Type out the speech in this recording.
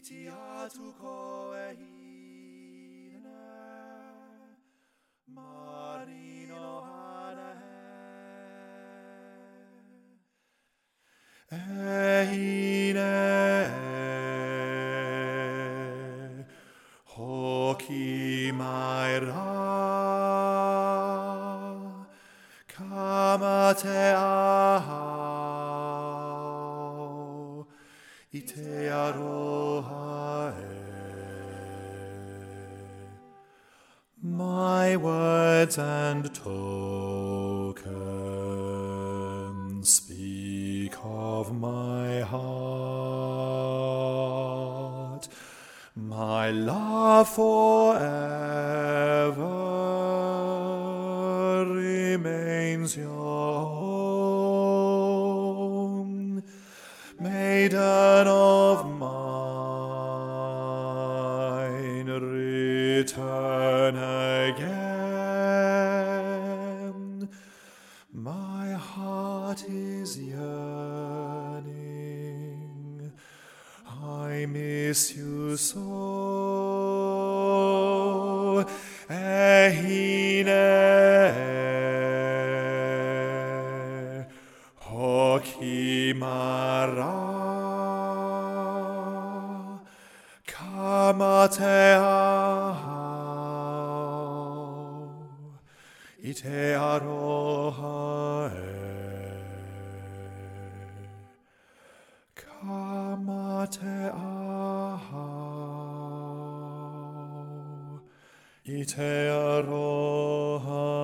itiatuko ehine, marino ehine, hoki maira, kamate ahau, ite aroha my words and tokens speak of my heart, my love forever remains your own, maiden of mine, return again. My heart is yearning, I miss you so. Ehine, hokimara, kamate ahau, ite aroha kamate ahau, ite aroha